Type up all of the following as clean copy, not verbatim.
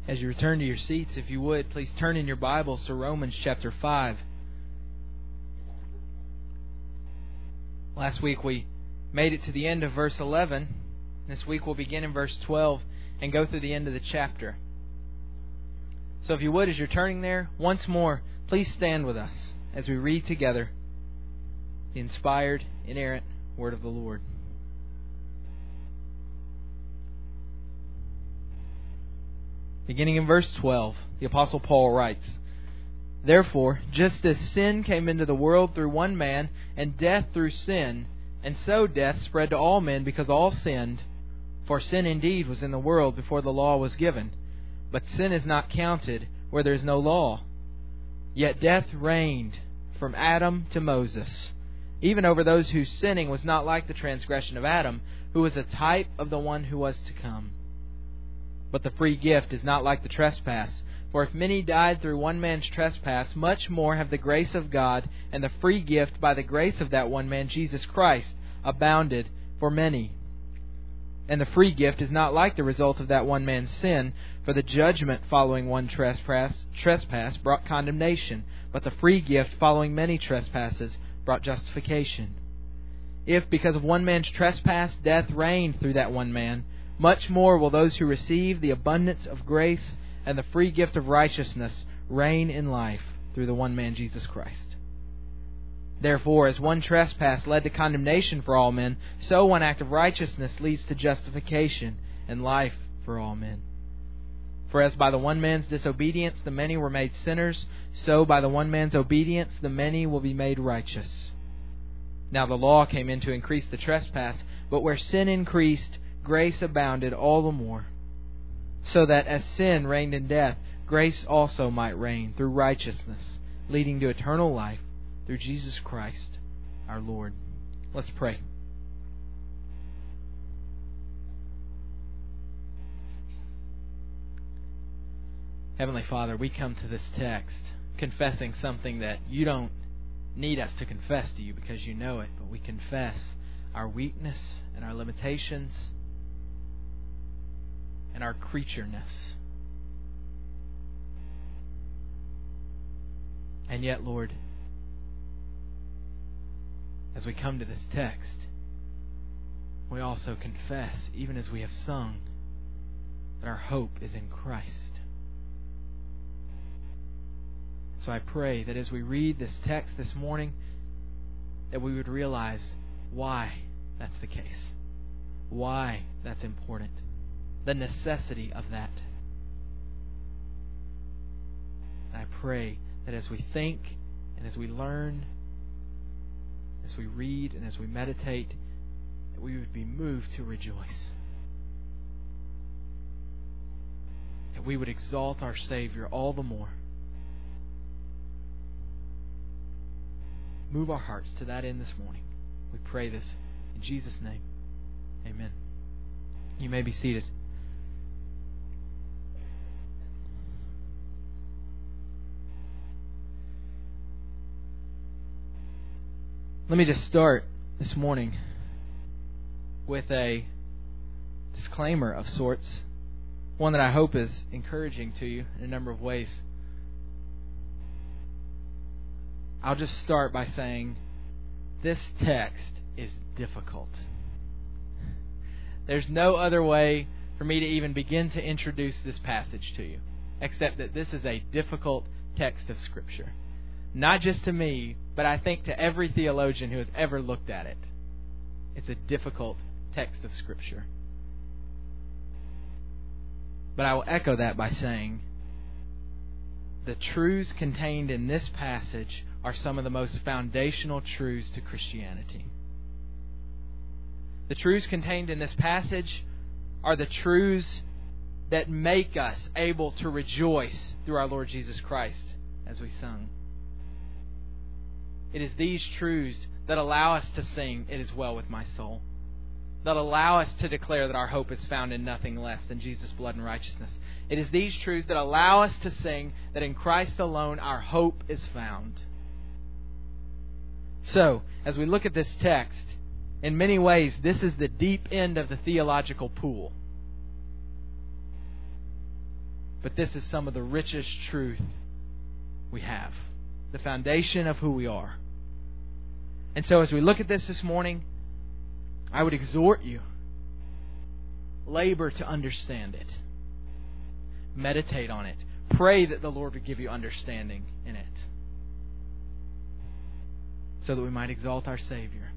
As you return to your seats, if you would, please turn in your Bibles to Romans chapter 5. Last week we made it to the end of verse 11. This week we'll begin in verse 12 and go through the end of the chapter. So if you would, as you're turning there, once more, please stand with us as we read together the inspired, inerrant Word of the Lord. Beginning in verse 12, the Apostle Paul writes, "Therefore, just as sin came into the world through one man, and death through sin, and so death spread to all men because all sinned. For sin indeed was in the world before the law was given, but sin is not counted where there is no law. Yet death reigned from Adam to Moses, even over those whose sinning was not like the transgression of Adam, who was a type of the one who was to come. But the free gift is not like the trespass. For if many died through one man's trespass, much more have the grace of God and the free gift by the grace of that one man, Jesus Christ, abounded for many. And the free gift is not like the result of that one man's sin, for the judgment following one trespass brought condemnation, but the free gift following many trespasses brought justification. If because of one man's trespass death reigned through that one man, much more will those who receive the abundance of grace and the free gift of righteousness reign in life through the one man, Jesus Christ. Therefore, as one trespass led to condemnation for all men, so one act of righteousness leads to justification and life for all men. For as by the one man's disobedience the many were made sinners, so by the one man's obedience the many will be made righteous. Now the law came in to increase the trespass, but where sin increased, grace abounded all the more, so that as sin reigned in death, grace also might reign through righteousness, leading to eternal life through Jesus Christ our Lord." Let's pray. Heavenly Father, we come to this text confessing something that you don't need us to confess to you because you know it, but we confess our weakness and our limitations and our creatureness. And yet, Lord, as we come to this text, we also confess, even as we have sung, that our hope is in Christ. So I pray that as we read this text this morning, that we would realize why that's the case, why that's important, the necessity of that. And I pray that as we think and as we learn, as we read and as we meditate, that we would be moved to rejoice. That we would exalt our Savior all the more. Move our hearts to that end this morning. We pray this in Jesus' name. Amen. You may be seated. Let me just start this morning with a disclaimer of sorts, one that I hope is encouraging to you in a number of ways. I'll just start by saying this text is difficult. There's no other way for me to even begin to introduce this passage to you, except that this is a difficult text of Scripture. Not just to me, but I think to every theologian who has ever looked at it. It's a difficult text of Scripture. But I will echo that by saying the truths contained in this passage are some of the most foundational truths to Christianity. The truths contained in this passage are the truths that make us able to rejoice through our Lord Jesus Christ, as we sung. It is these truths that allow us to sing, "It is well with my soul," that allow us to declare that our hope is found in nothing less than Jesus' blood and righteousness. It is these truths that allow us to sing that in Christ alone our hope is found. So, as we look at this text, in many ways, this is the deep end of the theological pool. But this is some of the richest truth we have. The foundation of who we are. And so as we look at this morning, I would exhort you, labor to understand it. Meditate on it. Pray that the Lord would give you understanding in it, so that we might exalt our Savior.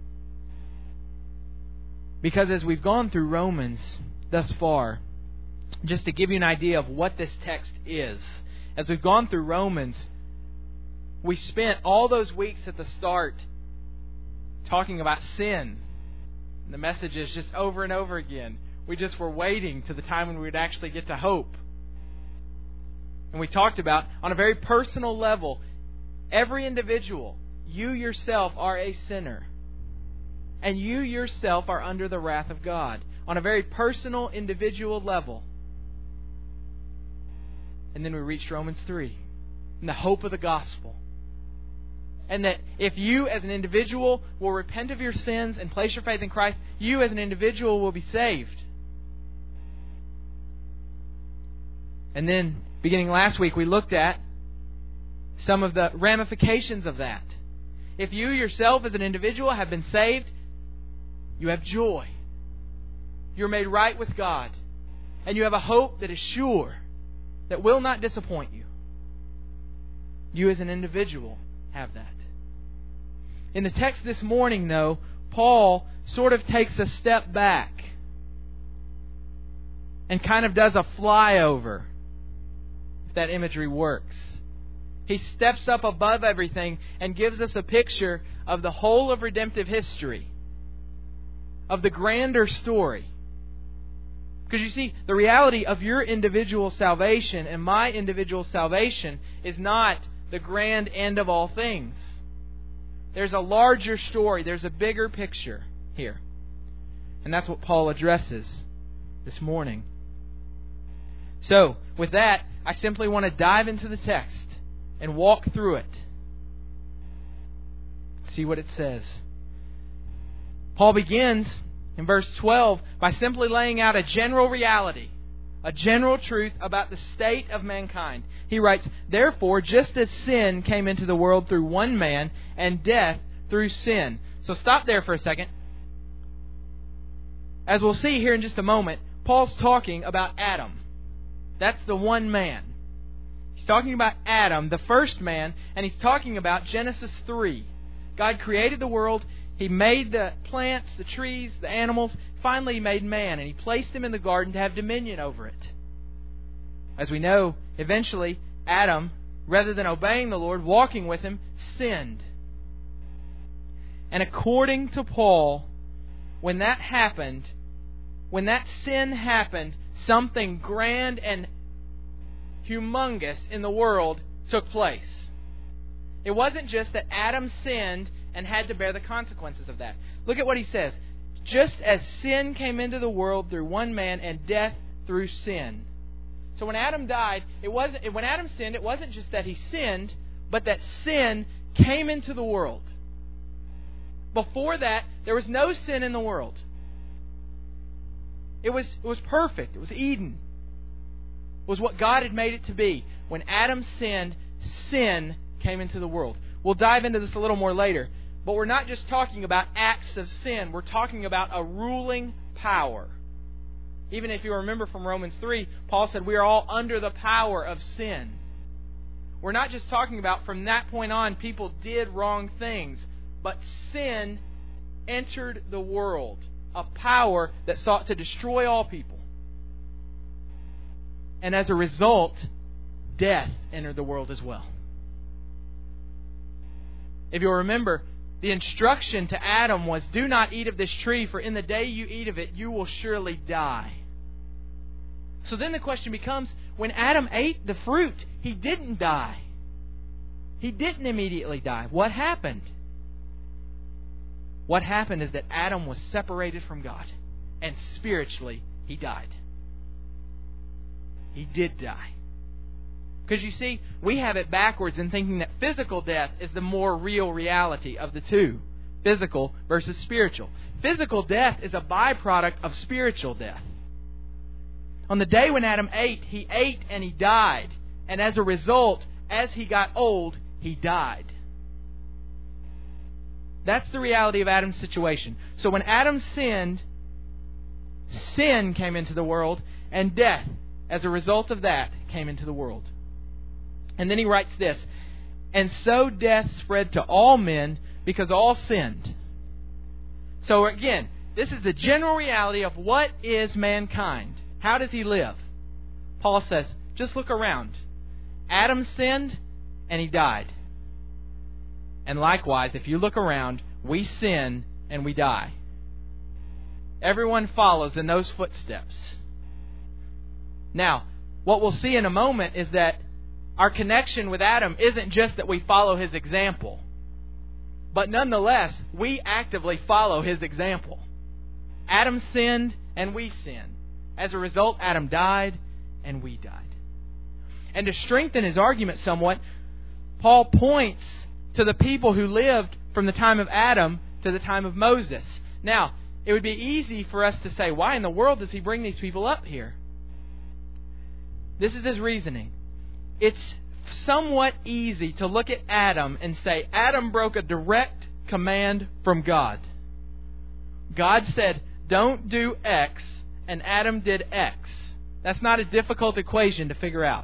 Because as we've gone through Romans thus far, just to give you an idea of what this text is, as we've gone through Romans, we spent all those weeks at the start talking about sin. And the messages just over and over again. We just were waiting to the time when we would actually get to hope. And we talked about, on a very personal level, every individual, you yourself are a sinner. And you yourself are under the wrath of God. On a very personal, individual level. And then we reached Romans 3. And the hope of the gospel. And that if you as an individual will repent of your sins and place your faith in Christ, you as an individual will be saved. And then, beginning last week, we looked at some of the ramifications of that. If you yourself as an individual have been saved, you have joy. You're made right with God. And you have a hope that is sure, that will not disappoint you. You as an individual have that. In the text this morning, though, Paul sort of takes a step back and kind of does a flyover, if that imagery works. He steps up above everything and gives us a picture of the whole of redemptive history, of the grander story. Because you see, the reality of your individual salvation and my individual salvation is not the grand end of all things. There's a larger story. There's a bigger picture here. And that's what Paul addresses this morning. So, with that, I simply want to dive into the text and walk through it. See what it says. Paul begins in verse 12 by simply laying out a general reality, a general truth about the state of mankind. He writes, "Therefore, just as sin came into the world through one man, and death through sin." So stop there for a second. As we'll see here in just a moment, Paul's talking about Adam. That's the one man. He's talking about Adam, the first man, and he's talking about Genesis 3. God created the world. He made the plants, the trees, the animals. Finally, He made man, and He placed him in the garden to have dominion over it. As we know, eventually, Adam, rather than obeying the Lord, walking with Him, sinned. And according to Paul, when that happened, when that sin happened, something grand and humongous in the world took place. It wasn't just that Adam sinned and had to bear the consequences of that. Look at what he says. Just as sin came into the world through one man, and death through sin. So when Adam died, when Adam sinned, it wasn't just that he sinned, but that sin came into the world. Before that, there was no sin in the world. It was perfect. It was Eden. It was what God had made it to be. When Adam sinned, sin came into the world. We'll dive into this a little more later. But we're not just talking about acts of sin. We're talking about a ruling power. Even if you remember from Romans 3, Paul said we are all under the power of sin. We're not just talking about from that point on people did wrong things, but sin entered the world. A power that sought to destroy all people. And as a result, death entered the world as well. If you'll remember, the instruction to Adam was, "Do not eat of this tree, for in the day you eat of it, you will surely die." So then the question becomes, when Adam ate the fruit, he didn't die. He didn't immediately die. What happened? What happened is that Adam was separated from God, and spiritually he died. He did die. Because you see, we have it backwards in thinking that physical death is the more real reality of the two. Physical versus spiritual. Physical death is a byproduct of spiritual death. On the day when Adam ate, he ate and he died. And as a result, as he got old, he died. That's the reality of Adam's situation. So when Adam sinned, sin came into the world, and death, as a result of that, came into the world. And then he writes this, and so death spread to all men because all sinned. So again, this is the general reality of what is mankind. How does he live? Paul says, just look around. Adam sinned and he died. And likewise, if you look around, we sin and we die. Everyone follows in those footsteps. Now, what we'll see in a moment is that our connection with Adam isn't just that we follow his example, but nonetheless, we actively follow his example. Adam sinned and we sinned. As a result, Adam died and we died. And to strengthen his argument somewhat, Paul points to the people who lived from the time of Adam to the time of Moses. Now, it would be easy for us to say, why in the world does he bring these people up here? This is his reasoning. It's somewhat easy to look at Adam and say, Adam broke a direct command from God. God said, don't do X, and Adam did X. That's not a difficult equation to figure out.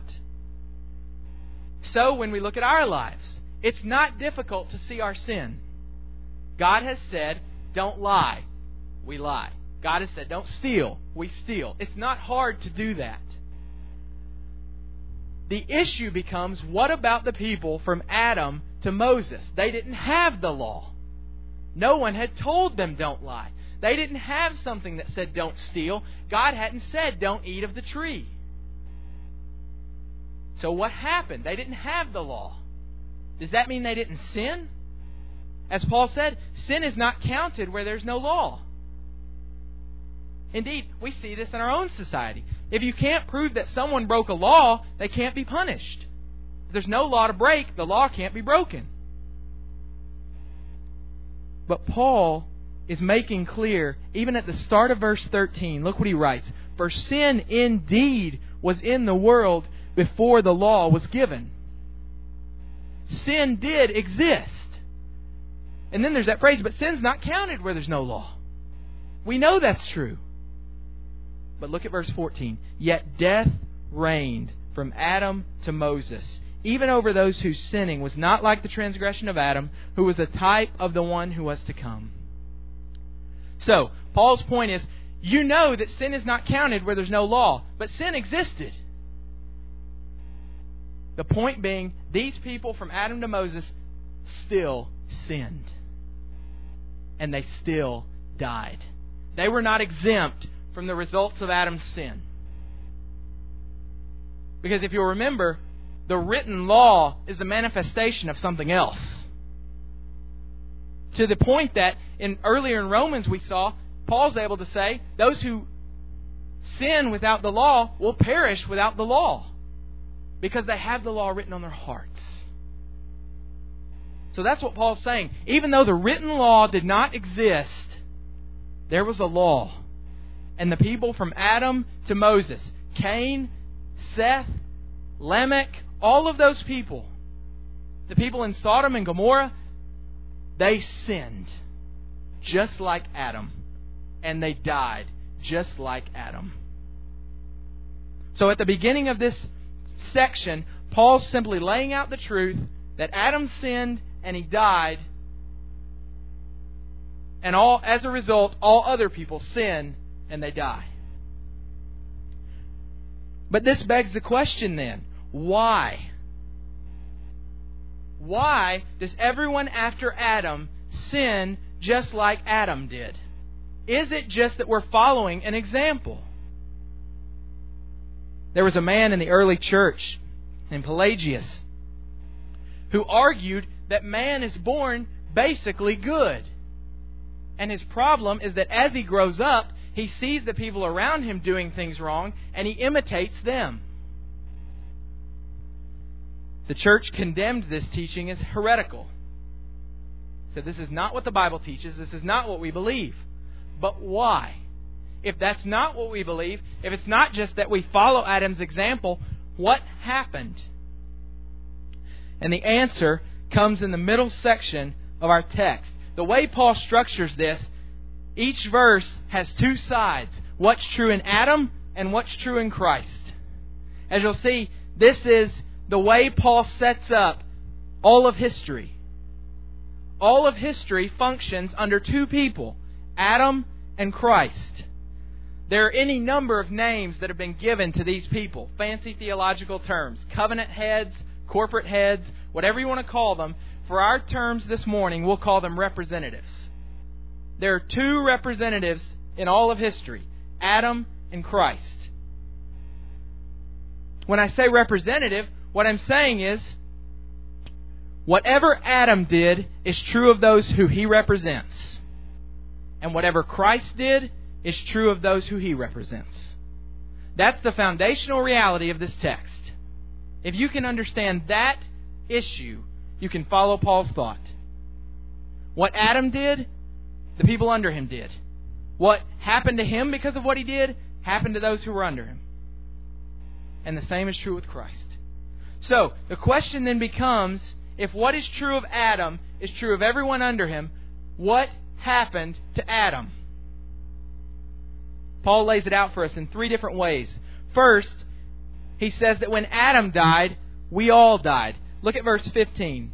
So when we look at our lives, it's not difficult to see our sin. God has said, don't lie. We lie. God has said, don't steal. We steal. It's not hard to do that. The issue becomes, what about the people from Adam to Moses? They didn't have the law. No one had told them don't lie. They didn't have something that said don't steal. God hadn't said don't eat of the tree. So what happened? They didn't have the law. Does that mean they didn't sin? As Paul said, sin is not counted where there's no law. Indeed, we see this in our own society. If you can't prove that someone broke a law, they can't be punished. If there's no law to break, the law can't be broken. But Paul is making clear, even at the start of verse 13, look what he writes. For sin indeed was in the world before the law was given. Sin did exist. And then there's that phrase, but sin's not counted where there's no law. We know that's true. But look at verse 14. Yet death reigned from Adam to Moses, even over those whose sinning was not like the transgression of Adam, who was a type of the one who was to come. So, Paul's point is, you know that sin is not counted where there's no law, but sin existed. The point being, these people from Adam to Moses still sinned. And they still died. They were not exempt from the results of Adam's sin. Because if you'll remember, the written law is the manifestation of something else. To the point that earlier in Romans we saw, Paul's able to say, those who sin without the law will perish without the law. Because they have the law written on their hearts. So that's what Paul's saying. Even though the written law did not exist, there was a law. And the people from Adam to Moses, Cain, Seth, Lamech, all of those people, the people in Sodom and Gomorrah, they sinned just like Adam. And they died just like Adam. So at the beginning of this section, Paul's simply laying out the truth that Adam sinned and he died. And as a result, all other people sin and they die. But this begs the question then, why? Why does everyone after Adam sin just like Adam did? Is it just that we're following an example? There was a man in the early church named Pelagius who argued that man is born basically good. And his problem is that as he grows up, he sees the people around him doing things wrong, and he imitates them. The church condemned this teaching as heretical. Said this is not what the Bible teaches. This is not what we believe. But why? if that's not what we believe, if it's not just that we follow Adam's example, what happened? And the answer comes in the middle section of our text. The way Paul structures this, each verse has two sides. What's true in Adam and what's true in Christ. As you'll see, this is the way Paul sets up all of history. All of history functions under two people, Adam and Christ. There are any number of names that have been given to these people, fancy theological terms, covenant heads, corporate heads, whatever you want to call them. For our terms this morning, we'll call them representatives. There are two representatives in all of history, Adam and Christ. When I say representative, what I'm saying is, whatever Adam did is true of those who he represents. And whatever Christ did is true of those who he represents. That's the foundational reality of this text. If you can understand that issue, you can follow Paul's thought. What Adam did, the people under him did. What happened to him because of what he did, happened to those who were under him. And the same is true with Christ. So, the question then becomes, if what is true of Adam is true of everyone under him, what happened to Adam? Paul lays it out for us in three different ways. First, he says that when Adam died, we all died. Look at verse 15.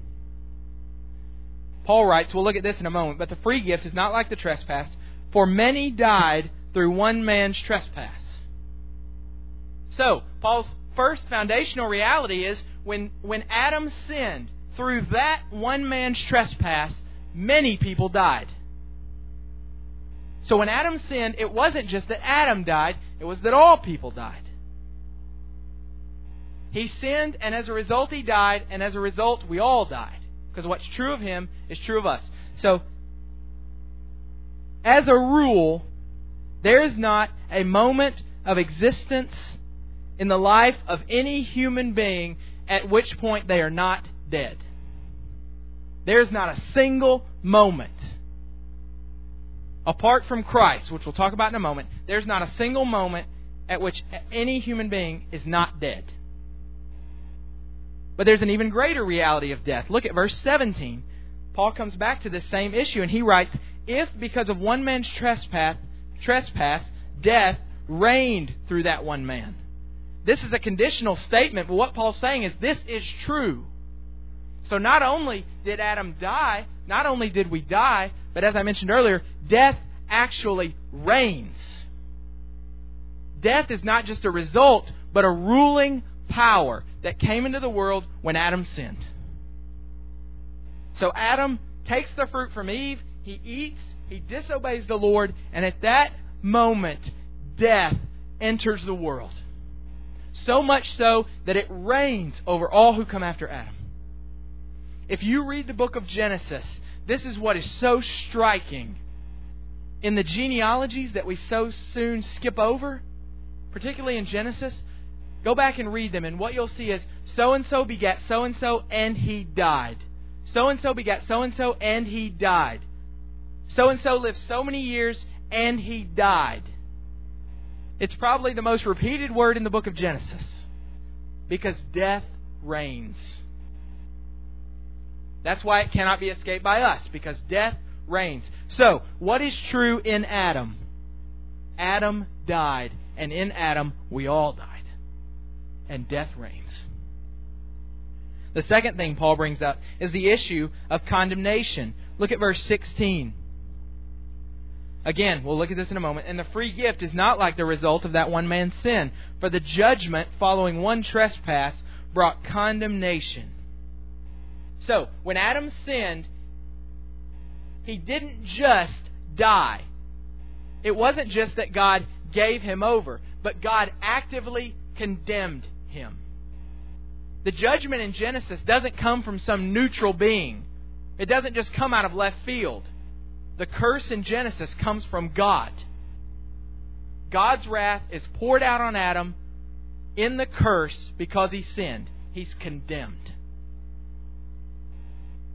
Paul writes, we'll look at this in a moment, but the free gift is not like the trespass, for many died through one man's trespass. So, Paul's first foundational reality is when Adam sinned, through that one man's trespass, many people died. So when Adam sinned, it wasn't just that Adam died, it was that all people died. He sinned, and as a result he died, and as a result we all died. Because what's true of him is true of us. So, as a rule, there is not a moment of existence in the life of any human being at which point they are not dead. There's not a single moment. Apart from Christ, which we'll talk about in a moment, there's not a single moment at which any human being is not dead. But there's an even greater reality of death. Look at verse 17. Paul comes back to this same issue and he writes, if because of one man's trespass, death reigned through that one man. This is a conditional statement, but what Paul's saying is this is true. So not only did Adam die, not only did we die, but as I mentioned earlier, death actually reigns. Death is not just a result, but a ruling power that came into the world when Adam sinned. So Adam takes the fruit from Eve, he eats, he disobeys the Lord, and at that moment, death enters the world. So much so that it reigns over all who come after Adam. If you read the book of Genesis, this is what is so striking. In the genealogies that we so soon skip over, particularly in Genesis, go back and read them, and what you'll see is so-and-so begat so-and-so, and he died. So-and-so begat so-and-so, and he died. So-and-so lived so many years, and he died. It's probably the most repeated word in the book of Genesis, because death reigns. That's why it cannot be escaped by us, because death reigns. So, what is true in Adam? Adam died, and in Adam we all died. And death reigns. The second thing Paul brings up is the issue of condemnation. Look at verse 16. Again, we'll look at this in a moment. And the free gift is not like the result of that one man's sin, for the judgment following one trespass brought condemnation. So, when Adam sinned, he didn't just die. It wasn't just that God gave him over, but God actively condemned him. The judgment in Genesis doesn't come from some neutral being. It doesn't just come out of left field. The curse in Genesis comes from God. God's wrath is poured out on Adam in the curse because he sinned. He's condemned.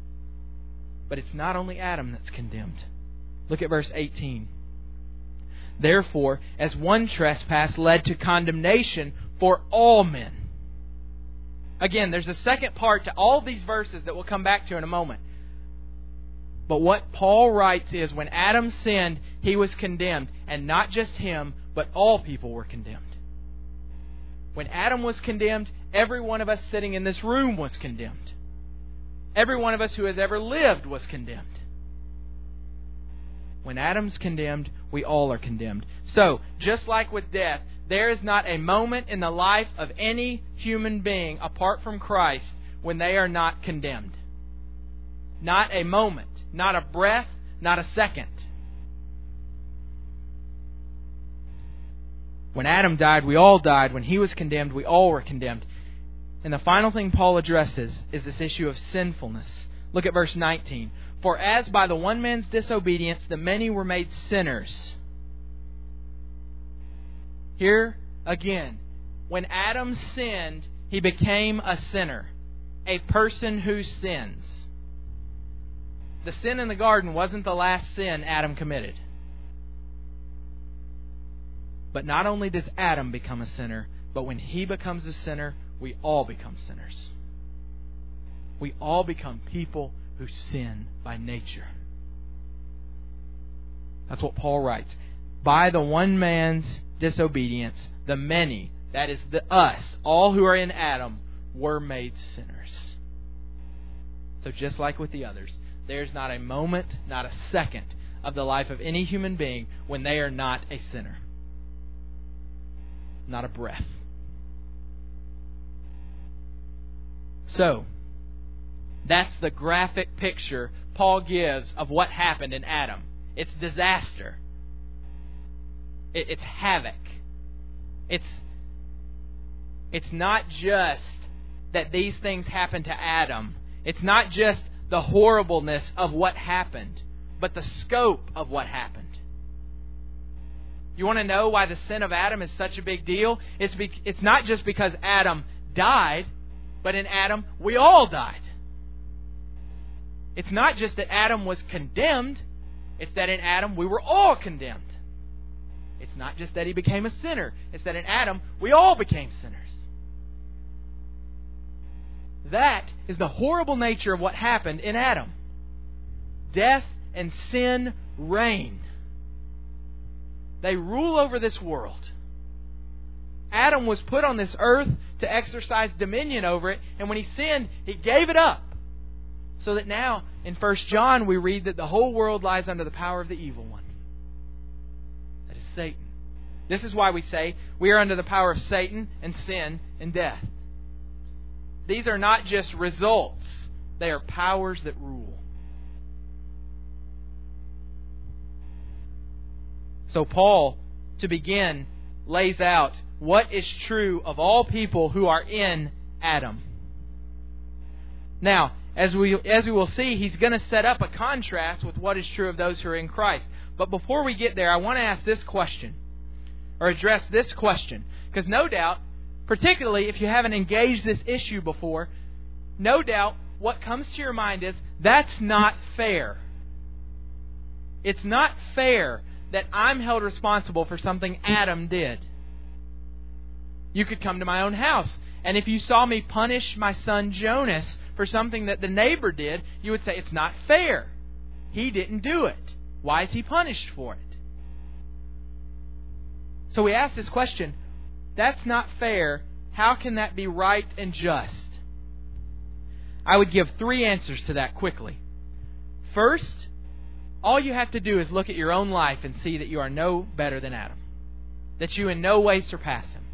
But it's not only Adam that's condemned. Look at verse 18. Therefore, as one trespass led to condemnation for all men. Again, there's a second part to all these verses that we'll come back to in a moment. But what Paul writes is, when Adam sinned, he was condemned. And not just him, but all people were condemned. When Adam was condemned, every one of us sitting in this room was condemned. Every one of us who has ever lived was condemned. When Adam's condemned, we all are condemned. So, just like with death, there is not a moment in the life of any human being apart from Christ when they are not condemned. Not a moment, not a breath, not a second. When Adam died, we all died. When he was condemned, we all were condemned. And the final thing Paul addresses is this issue of sinfulness. Look at verse 19. For as by the one man's disobedience the many were made sinners. Here again, when Adam sinned, he became a sinner, a person who sins. The sin in the garden wasn't the last sin Adam committed. But not only does Adam become a sinner, but when he becomes a sinner, we all become sinners. We all become people who sin by nature. That's what Paul writes. By the one man's disobedience, the many, that is us, all who are in Adam, were made sinners. So just like with the others, there's not a moment, not a second of the life of any human being when they are not a sinner. Not a breath. So, that's the graphic picture Paul gives of what happened in Adam. It's disaster. It's havoc. It's not just that these things happened to Adam. It's not just the horribleness of what happened, but the scope of what happened. You want to know why the sin of Adam is such a big deal? It's not just because Adam died, but in Adam we all died. It's not just that Adam was condemned, it's that in Adam we were all condemned. It's not just that he became a sinner, it's that in Adam we all became sinners. That is the horrible nature of what happened in Adam. Death and sin reign. They rule over this world. Adam was put on this earth to exercise dominion over it, and when he sinned, he gave it up. So that now, in 1 John, we read that the whole world lies under the power of the evil one. That is Satan. This is why we say we are under the power of Satan and sin and death. These are not just results. They are powers that rule. So Paul, to begin, lays out what is true of all people who are in Adam. Now, as we will see, he's going to set up a contrast with what is true of those who are in Christ. But before we get there, I want to ask this question, or address this question. Because no doubt, particularly if you haven't engaged this issue before, no doubt what comes to your mind is, that's not fair. It's not fair that I'm held responsible for something Adam did. You could come to my own house, and if you saw me punish my son Jonas for something that the neighbor did, you would say, it's not fair. He didn't do it. Why is he punished for it? So we ask this question, that's not fair. How can that be right and just? I would give 3 answers to that quickly. First, all you have to do is look at your own life and see that you are no better than Adam. That you in no way surpass him.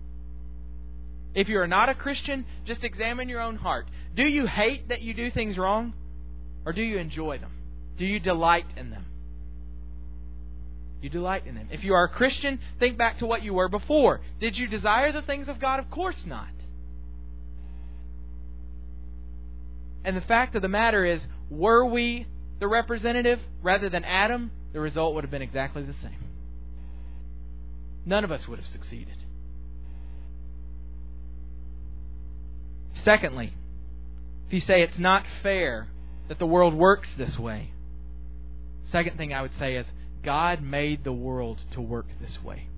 If you are not a Christian, just examine your own heart. Do you hate that you do things wrong? Or do you enjoy them? Do you delight in them? You delight in them. If you are a Christian, think back to what you were before. Did you desire the things of God? Of course not. And the fact of the matter is, were we the representative rather than Adam, the result would have been exactly the same. None of us would have succeeded. Secondly, if you say it's not fair that the world works this way, second thing I would say is, God made the world to work this way.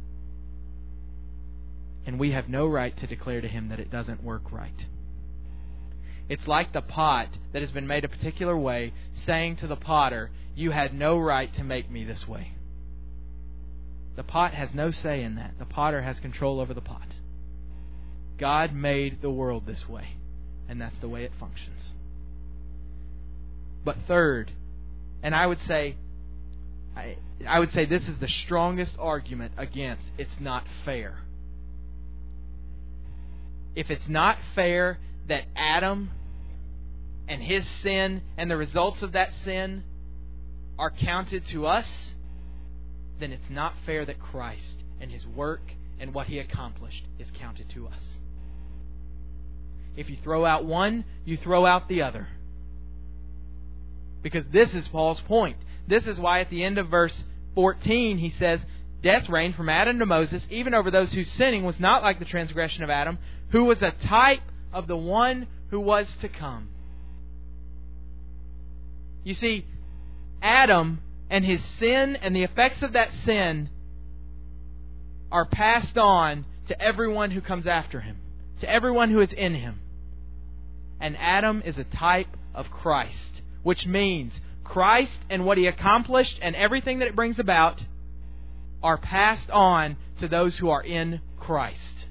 And we have no right to declare to Him that it doesn't work right. It's like the pot that has been made a particular way, saying to the potter, you had no right to make me this way. The pot has no say in that. The potter has control over the pot. God made the world this way, and that's the way it functions. But third, and I would say this is the strongest argument against it's not fair. If it's not fair that Adam and his sin and the results of that sin are counted to us, then it's not fair that Christ and His work and what He accomplished is counted to us. If you throw out one, you throw out the other. Because this is Paul's point. This is why at the end of verse 14 he says, death reigned from Adam to Moses, even over those whose sinning was not like the transgression of Adam, who was a type of the one who was to come. You see, Adam and his sin and the effects of that sin are passed on to everyone who comes after him, to everyone who is in him. And Adam is a type of Christ, which means Christ and what He accomplished and everything that it brings about are passed on to those who are in Christ.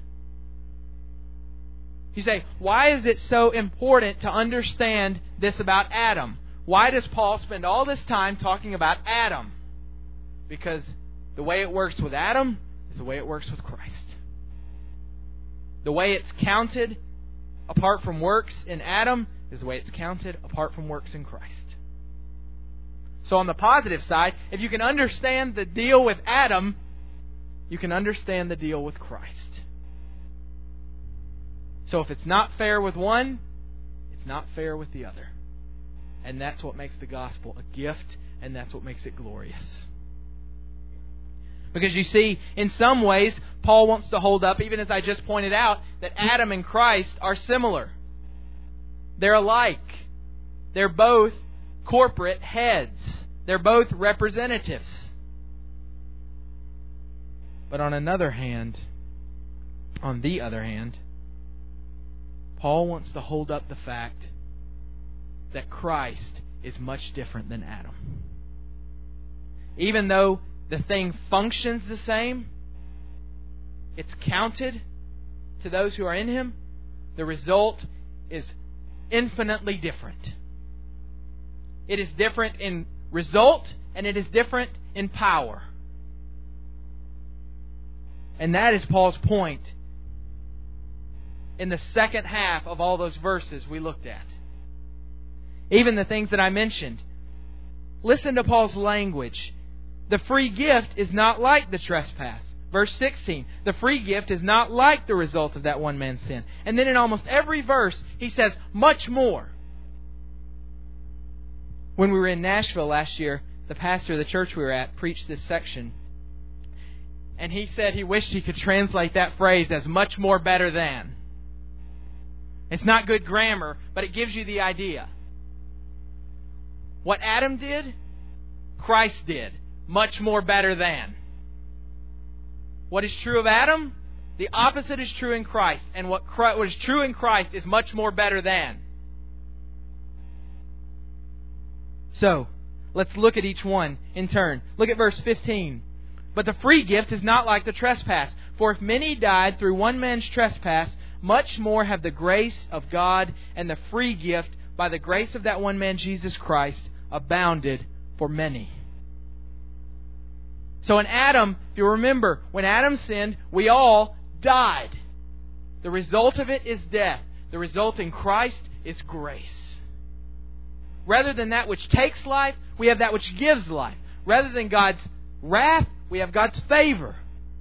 You say, why is it so important to understand this about Adam? Why does Paul spend all this time talking about Adam? Because the way it works with Adam is the way it works with Christ. The way it's counted apart from works in Adam is the way it's counted apart from works in Christ. So on the positive side, if you can understand the deal with Adam, you can understand the deal with Christ. So if it's not fair with one, it's not fair with the other. And that's what makes the gospel a gift, and that's what makes it glorious. Because you see, in some ways, Paul wants to hold up, even as I just pointed out, that Adam and Christ are similar. They're alike. They're both corporate heads. They're both representatives. But on the other hand, Paul wants to hold up the fact that Christ is much different than Adam. Even though the thing functions the same, it's counted to those who are in Him, the result is infinitely different. It is different in result, and it is different in power. And that is Paul's point in the second half of all those verses we looked at. Even the things that I mentioned. Listen to Paul's language. The free gift is not like the trespass. Verse 16. The free gift is not like the result of that one man's sin. And then in almost every verse, he says, much more. When we were in Nashville last year, the pastor of the church we were at preached this section. And he said he wished he could translate that phrase as much more better than. It's not good grammar, but it gives you the idea. What Adam did, Christ did. Much more better than. What is true of Adam? The opposite is true in Christ. And what is true in Christ is much more better than. So, let's look at each one in turn. Look at verse 15. But the free gift is not like the trespass. For if many died through one man's trespass, much more have the grace of God and the free gift by the grace of that one man, Jesus Christ, abounded for many. So in Adam, if you remember, when Adam sinned, we all died. The result of it is death. The result in Christ is grace. Rather than that which takes life, we have that which gives life. Rather than God's wrath, we have God's favor.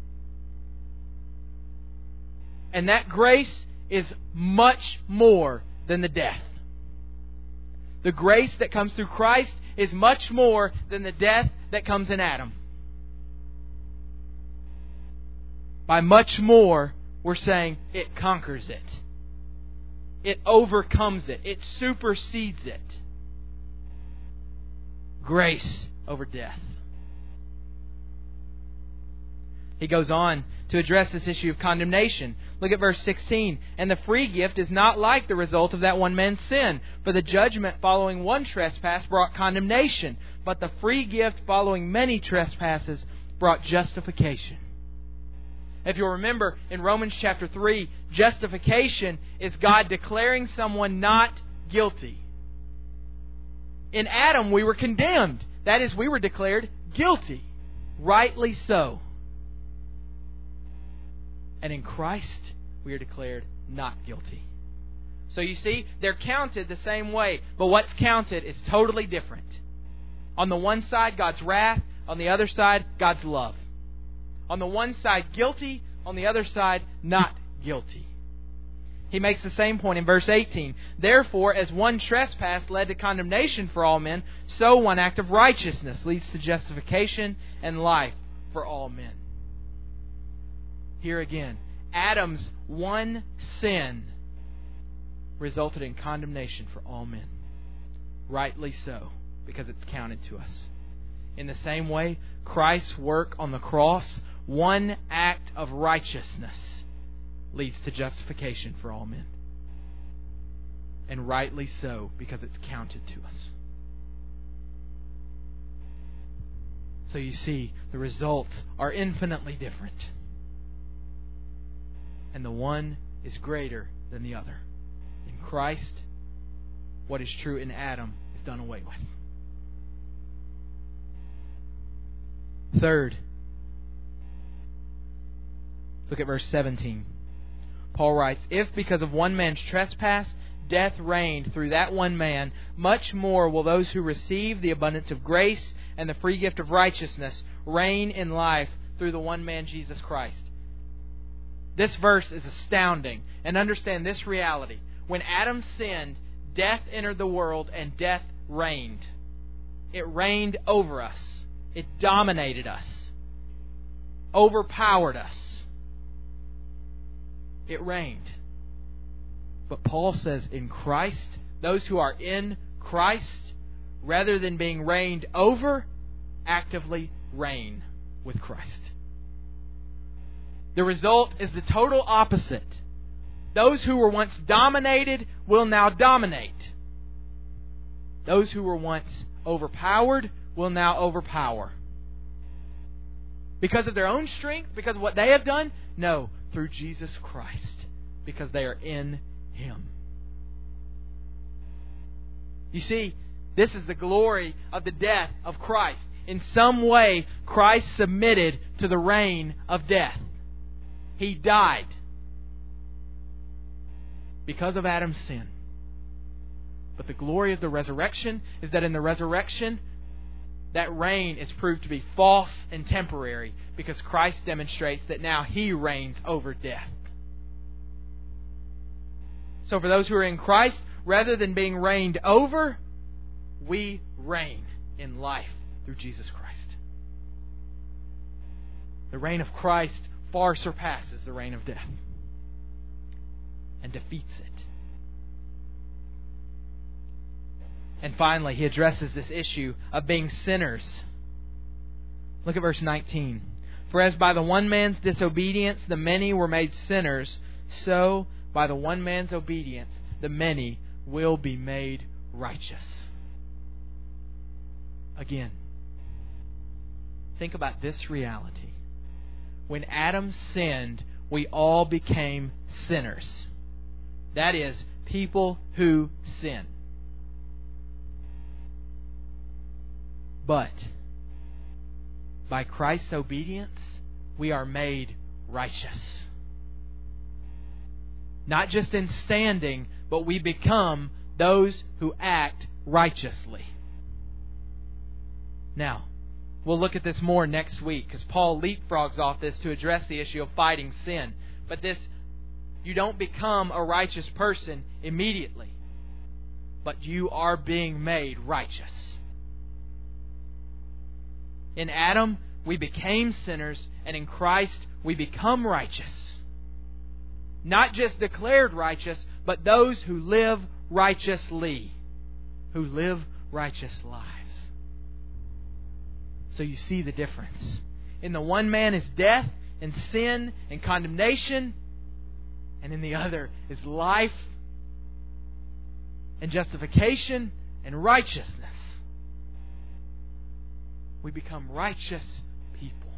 And that grace is much more than the death. The grace that comes through Christ is much more than the death that comes in Adam. By much more, we're saying it conquers it. It overcomes it. It supersedes it. Grace over death. He goes on to address this issue of condemnation. Look at verse 16. And the free gift is not like the result of that one man's sin. For the judgment following one trespass brought condemnation, but the free gift following many trespasses brought justification. If you'll remember, in Romans chapter 3, justification is God declaring someone not guilty. In Adam, we were condemned. That is, we were declared guilty. Rightly so. And in Christ, we are declared not guilty. So you see, they're counted the same way, but what's counted is totally different. On the one side, God's wrath. On the other side, God's love. On the one side, guilty. On the other side, not guilty. He makes the same point in verse 18. Therefore, as one trespass led to condemnation for all men, so one act of righteousness leads to justification and life for all men. Here again, Adam's one sin resulted in condemnation for all men. Rightly so, because it's counted to us. In the same way, Christ's work on the cross, one act of righteousness, leads to justification for all men. And rightly so, because it's counted to us. So you see, the results are infinitely different. And the one is greater than the other. In Christ, what is true in Adam is done away with. Third, look at verse 17. Paul writes, if because of one man's trespass death reigned through that one man, much more will those who receive the abundance of grace and the free gift of righteousness reign in life through the one man, Jesus Christ. This verse is astounding. And understand this reality. When Adam sinned, death entered the world and death reigned. It reigned over us. It dominated us. Overpowered us. It reigned. But Paul says in Christ, those who are in Christ, rather than being reigned over, actively reign with Christ. The result is the total opposite. Those who were once dominated will now dominate. Those who were once overpowered will now overpower. Because of their own strength? Because of what they have done? No, through Jesus Christ. Because they are in Him. You see, this is the glory of the death of Christ. In some way, Christ submitted to the reign of death. He died because of Adam's sin. But the glory of the resurrection is that in the resurrection, that reign is proved to be false and temporary because Christ demonstrates that now He reigns over death. So for those who are in Christ, rather than being reigned over, we reign in life through Jesus Christ. The reign of Christ far surpasses the reign of death and defeats it. And finally, he addresses this issue of being sinners. Look at verse 19. For as by the one man's disobedience the many were made sinners, so by the one man's obedience the many will be made righteous. Again, think about this reality. When Adam sinned, we all became sinners. That is, people who sin. But by Christ's obedience, we are made righteous. Not just in standing, but we become those who act righteously. Now, we'll look at this more next week because Paul leapfrogs off this to address the issue of fighting sin. But you don't become a righteous person immediately, but you are being made righteous. In Adam, we became sinners, and in Christ, we become righteous. Not just declared righteous, but those who live righteously, who live righteous lives. So you see the difference. In the one man is death, and sin and condemnation. And in the other is life and justification and righteousness. We become righteous people.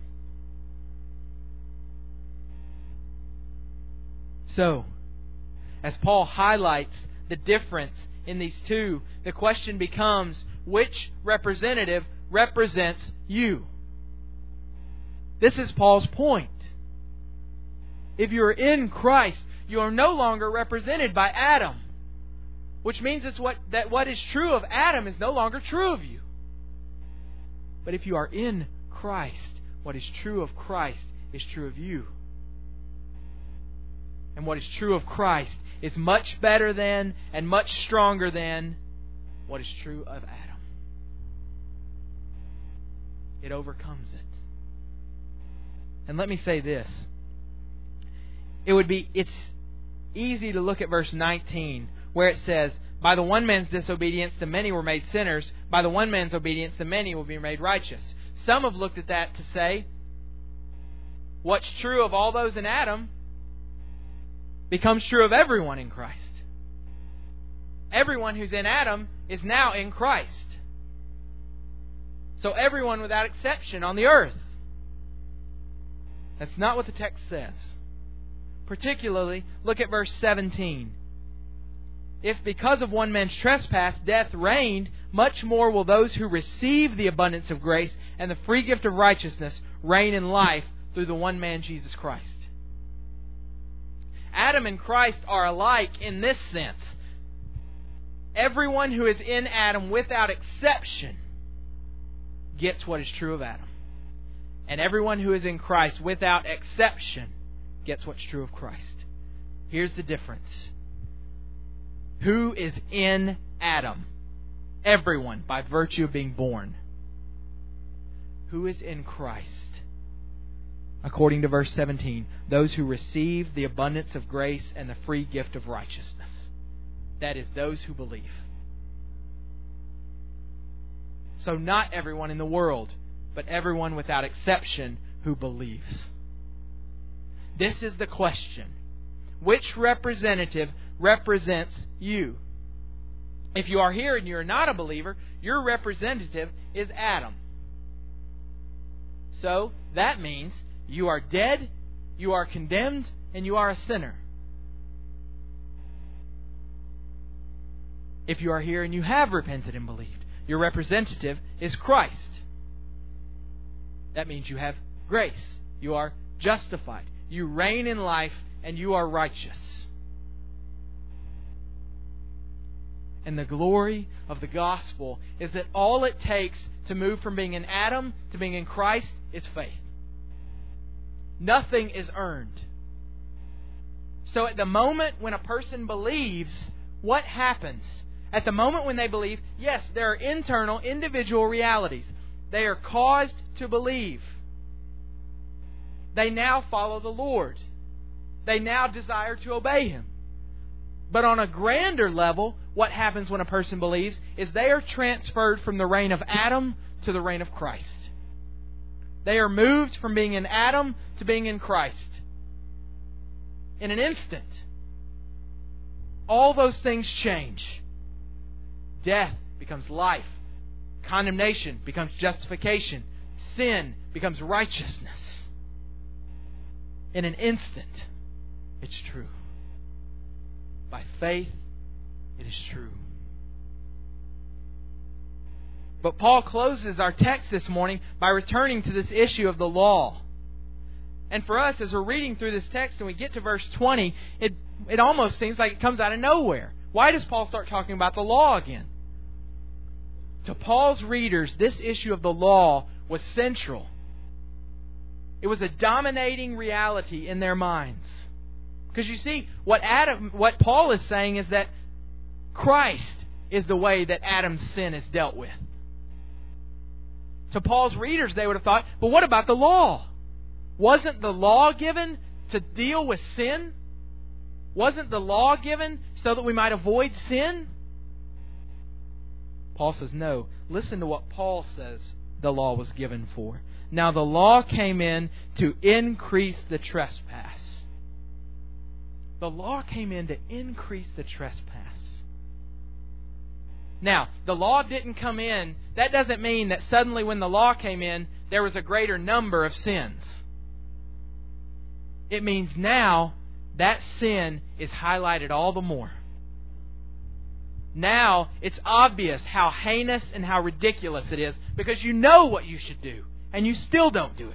So, as Paul highlights the difference in these two, the question becomes, which representative represents you? This is Paul's point. If you are in Christ, you are no longer represented by Adam. Which means that what is true of Adam is no longer true of you. But if you are in Christ, what is true of Christ is true of you. And what is true of Christ is much better than and much stronger than what is true of Adam. It overcomes it. And let me say this. It's easy to look at verse 19 where it says, by the one man's disobedience the many were made sinners, by the one man's obedience the many will be made righteous. Some have looked at that to say, what's true of all those in Adam becomes true of everyone in Christ. Everyone who's in Adam is now in Christ. So everyone without exception on the earth. That's not what the text says. Particularly, look at verse 17. If because of one man's trespass death reigned, much more will those who receive the abundance of grace and the free gift of righteousness reign in life through the one man Jesus Christ. Adam and Christ are alike in this sense. Everyone who is in Adam without exception gets what is true of Adam. And everyone who is in Christ without exception gets what's true of Christ. Here's the difference. Who is in Adam? Everyone, by virtue of being born. Who is in Christ? According to verse 17, those who receive the abundance of grace and the free gift of righteousness. That is, those who believe. So not everyone in the world, but everyone without exception who believes. This is the question. Which representative represents you? If you are here and you are not a believer, your representative is Adam. So that means you are dead, you are condemned, and you are a sinner. If you are here and you have repented and believed, your representative is Christ. That means you have grace. You are justified. You reign in life and you are righteous. And the glory of the gospel is that all it takes to move from being in Adam to being in Christ is faith. Nothing is earned. So at the moment when a person believes, what happens? At the moment when they believe, yes, there are internal, individual realities. They are caused to believe. They now follow the Lord. They now desire to obey Him. But on a grander level, what happens when a person believes is they are transferred from the reign of Adam to the reign of Christ. They are moved from being in Adam to being in Christ. In an instant, all those things change. Death becomes life. Condemnation becomes justification. Sin becomes righteousness. In an instant, it's true. By faith, it is true. But Paul closes our text this morning by returning to this issue of the law. And for us, as we're reading through this text and we get to verse 20, it almost seems like it comes out of nowhere. Why does Paul start talking about the law again? To Paul's readers, this issue of the law was central. It was a dominating reality in their minds. Because you see, what Paul is saying is that Christ is the way that Adam's sin is dealt with. To Paul's readers, they would have thought, but what about the law? Wasn't the law given to deal with sin? Wasn't the law given so that we might avoid sin? Paul says, no. Listen to what Paul says the law was given for. Now the law came in to increase the trespass. The law came in to increase the trespass. Now, the law didn't come in. That doesn't mean that suddenly when the law came in, there was a greater number of sins. It means now that sin is highlighted all the more. Now it's obvious how heinous and how ridiculous it is because you know what you should do and you still don't do it.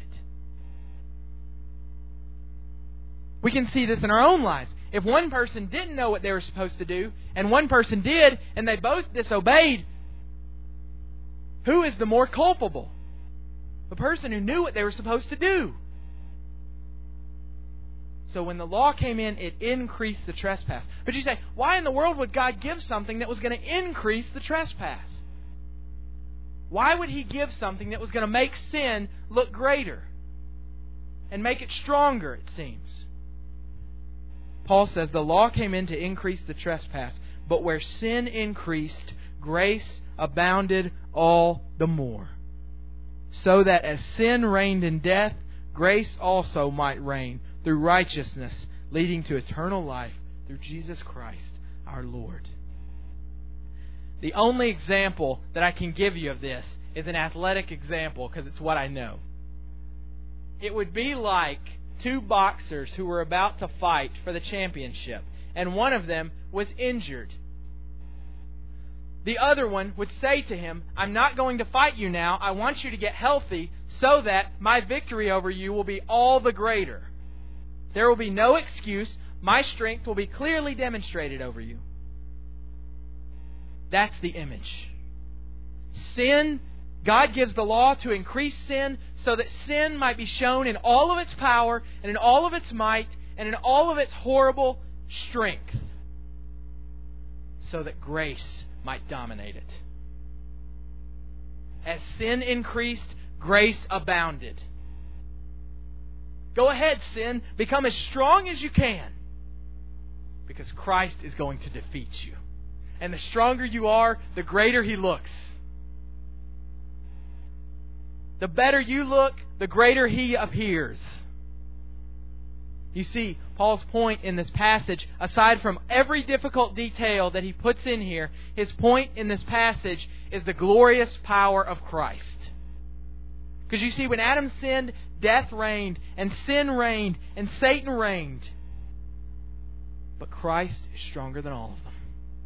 We can see this in our own lives. If one person didn't know what they were supposed to do and one person did and they both disobeyed, who is the more culpable? The person who knew what they were supposed to do. So when the law came in, it increased the trespass. But you say, why in the world would God give something that was going to increase the trespass? Why would He give something that was going to make sin look greater and make it stronger, it seems? Paul says the law came in to increase the trespass, but where sin increased, grace abounded all the more. So that as sin reigned in death, grace also might reign through righteousness, leading to eternal life through Jesus Christ our Lord. The only example that I can give you of this is an athletic example because it's what I know. It would be like two boxers who were about to fight for the championship, and one of them was injured. The other one would say to him, I'm not going to fight you now. I want you to get healthy so that my victory over you will be all the greater. There will be no excuse. My strength will be clearly demonstrated over you. That's the image. Sin, God gives the law to increase sin so that sin might be shown in all of its power and in all of its might and in all of its horrible strength so that grace might dominate it. As sin increased, grace abounded. Go ahead, sin. Become as strong as you can. Because Christ is going to defeat you. And the stronger you are, the greater He looks. The better you look, the greater He appears. You see, Paul's point in this passage, aside from every difficult detail that he puts in here, his point in this passage is the glorious power of Christ. Because you see, when Adam sinned, death reigned, and sin reigned, and Satan reigned. But Christ is stronger than all of them.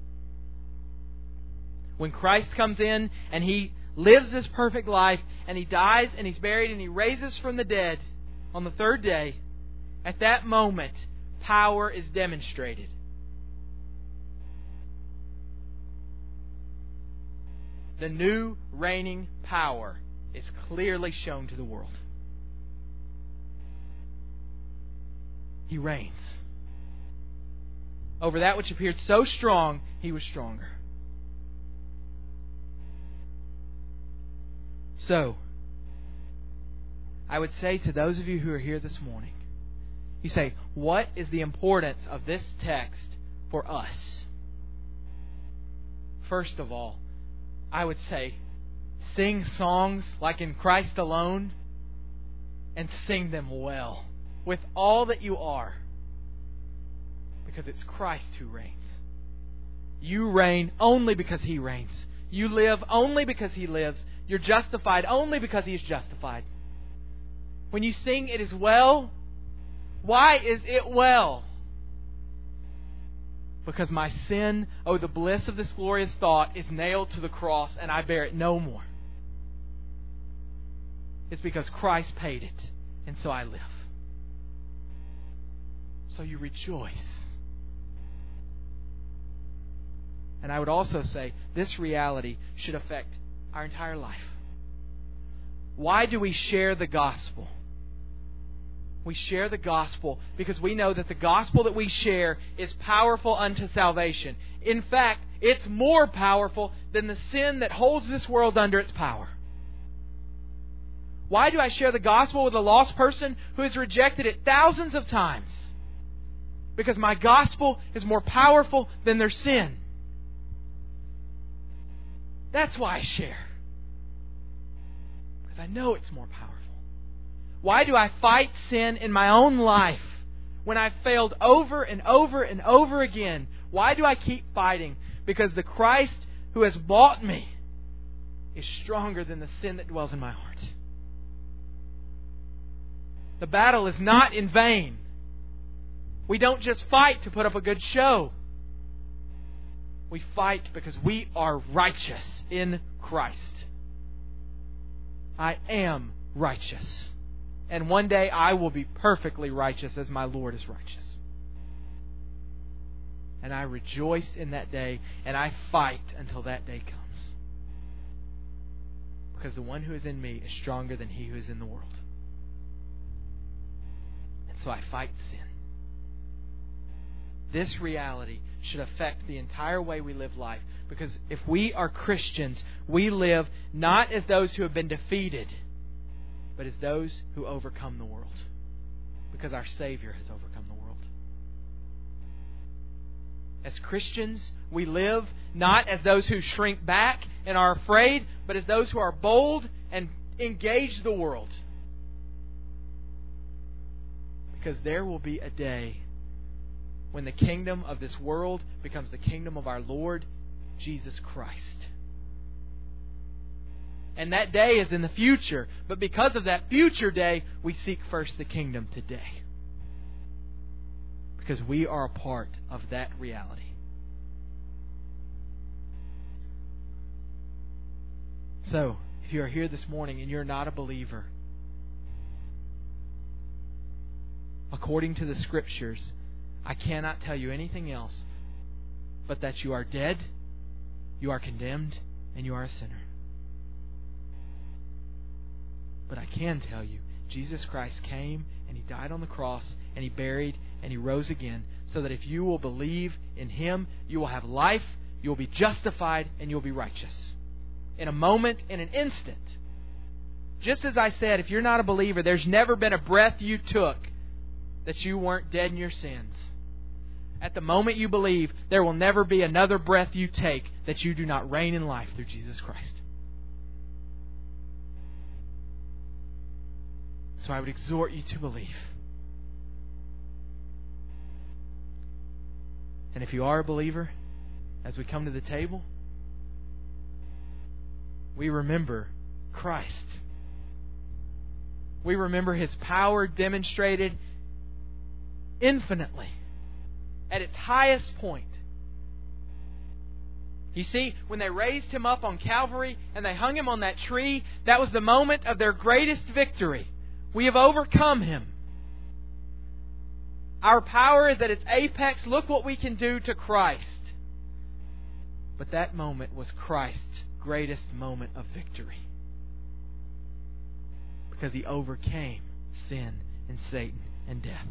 When Christ comes in and He lives this perfect life, and He dies, and He's buried, and He raises from the dead on the third day, at that moment, power is demonstrated. The new reigning power is clearly shown to the world. He reigns. Over that which appeared so strong, He was stronger. So, I would say to those of you who are here this morning, you say, what is the importance of this text for us? First of all, I would say, sing songs like in Christ alone and sing them well with all that you are. Because it's Christ who reigns. You reign only because He reigns. You live only because He lives. You're justified only because He is justified. When you sing, it is well. Why is it well? Because my sin, oh, the bliss of this glorious thought, is nailed to the cross and I bear it no more. It's because Christ paid it, and so I live. So you rejoice. And I would also say this reality should affect our entire life. Why do we share the gospel? We share the gospel because we know that the gospel that we share is powerful unto salvation. In fact, it's more powerful than the sin that holds this world under its power. Why do I share the gospel with a lost person who has rejected it thousands of times? Because my gospel is more powerful than their sin. That's why I share. Because I know it's more powerful. Why do I fight sin in my own life when I've failed over and over and over again? Why do I keep fighting? Because the Christ who has bought me is stronger than the sin that dwells in my heart. The battle is not in vain. We don't just fight to put up a good show. We fight because we are righteous in Christ. I am righteous. And one day I will be perfectly righteous as my Lord is righteous. And I rejoice in that day, and I fight until that day comes. Because the one who is in me is stronger than he who is in the world. And so I fight sin. This reality should affect the entire way we live life. Because if we are Christians, we live not as those who have been defeated, but as those who overcome the world. Because our Savior has overcome the world. As Christians, we live not as those who shrink back and are afraid, but as those who are bold and engage the world. Because there will be a day when the kingdom of this world becomes the kingdom of our Lord Jesus Christ. And that day is in the future. But because of that future day, we seek first the kingdom today. Because we are a part of that reality. So, if you are here this morning and you're not a believer, according to the Scriptures, I cannot tell you anything else but that you are dead, you are condemned, and you are a sinner. But I can tell you, Jesus Christ came and He died on the cross and He buried and He rose again, so that if you will believe in Him, you will have life, you will be justified, and you will be righteous. In a moment, in an instant. Just as I said, if you're not a believer, there's never been a breath you took that you weren't dead in your sins. At the moment you believe, there will never be another breath you take that you do not reign in life through Jesus Christ. So I would exhort you to believe. And if you are a believer, as we come to the table, we remember Christ. We remember His power demonstrated infinitely at its highest point. You see, when they raised Him up on Calvary and they hung Him on that tree, that was the moment of their greatest victory. We have overcome Him. Our power is at its apex. Look what we can do to Christ. But that moment was Christ's greatest moment of victory. Because He overcame sin and Satan and death.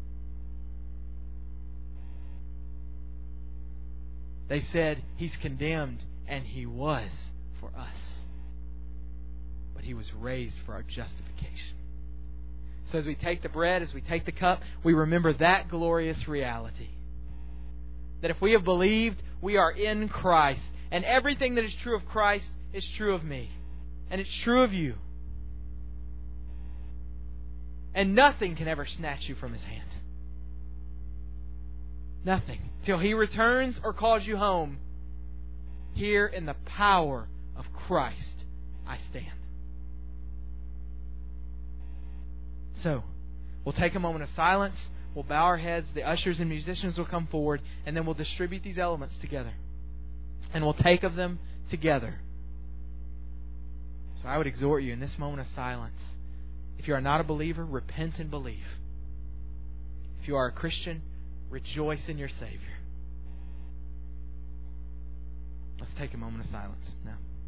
They said He's condemned, and He was for us. But He was raised for our justification. So as we take the bread, as we take the cup, we remember that glorious reality. That if we have believed, we are in Christ. And everything that is true of Christ is true of me. And it's true of you. And nothing can ever snatch you from His hand. Nothing. Till He returns or calls you home. Here in the power of Christ I stand. So, we'll take a moment of silence. We'll bow our heads. The ushers and musicians will come forward. And then we'll distribute these elements together. And we'll take of them together. So I would exhort you in this moment of silence. If you are not a believer, repent and believe. If you are a Christian, rejoice in your Savior. Let's take a moment of silence now.